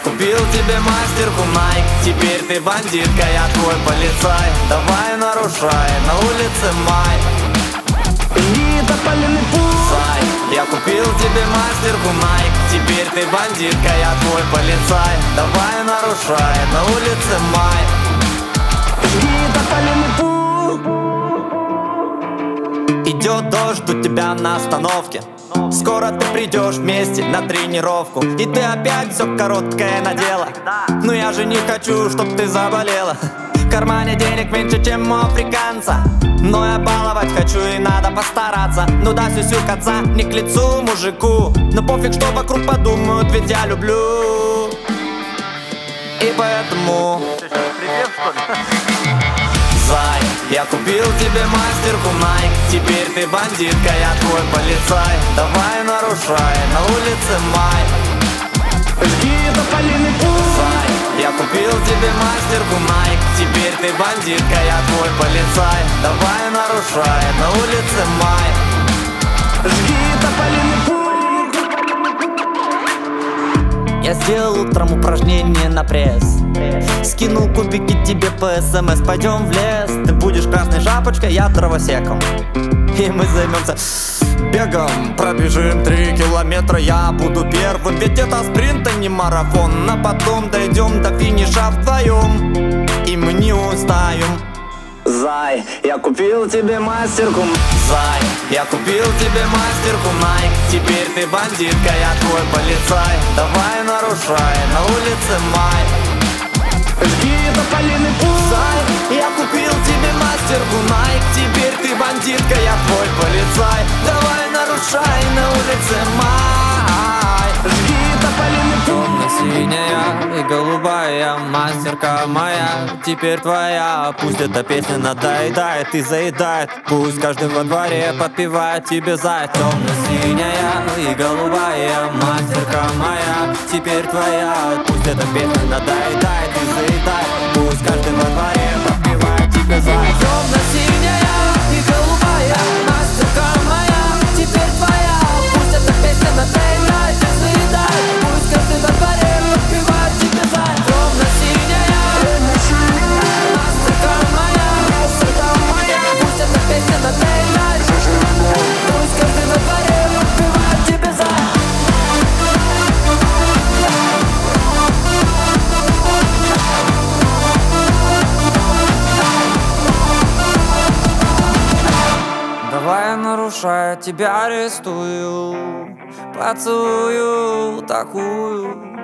купил тебе мастерку Nike, теперь ты бандитка, я твой полицай. Давай нарушай, на улице май. Зай, я купил тебе мастерку Nike, теперь ты бандитка, я твой полицай. Давай нарушай, на улице май. Идет дождь у тебя на остановке, скоро ты придешь вместе на тренировку, и ты опять все короткое надела. Но я же не хочу, чтоб ты заболела. В кармане денег меньше, чем у африканца, но я баловать хочу и надо постараться. Ну да, сюсюкаться не к лицу мужику, но пофиг, что вокруг подумают, ведь я люблю. И поэтому Зай, я купил тебе мастерку Nike, теперь ты бандитка, я твой полицай. Давай нарушай, на улице май. Зай, я купил тебе мастерку Nike, теперь ты бандитка, я твой полицай. Давай нарушай, на улице май. Я сделал утром упражнение на пресс, скинул кубики тебе по СМС. Пойдем в лес, ты будешь красной шапочкой, я дровосеком, и мы займемся бегом. Пробежим 3 километра, я буду первым, ведь это спринт, а не марафон. А потом дойдем до финиша вдвоем, и мы не устаем. Зай, я купил тебе мастерку. Зай, я купил тебе мастерку Nike, теперь ты бандитка, я твой полицай. Давай нарушай, на улице май. Зай, я купил тебе мастерку Nike, теперь ты бандитка, я твой полицай. Давай нарушай, на улице май. Темно-синяя и голубая мастерка моя, теперь твоя. Пусть эта песня надоедает и заедает, пусть каждый во дворе подпевает тебе за. Темно-синяя и голубая мастерка моя, теперь твоя. Пусть эта песня надоедает и заедает, пусть каждый во дворе подпевает тебе за. Темно-синяя и голубая мастерка моя, теперь твоя. Пусть эта песня надоедает и заедает, пусть каждый во дворе подпевает тебе за. Темно-синяя мастерка моя, пусть эта песня надоедает, пусть каждый во дворе подпевает тебе за. Давай я нарушаю, тебя арестую, поцелую такую.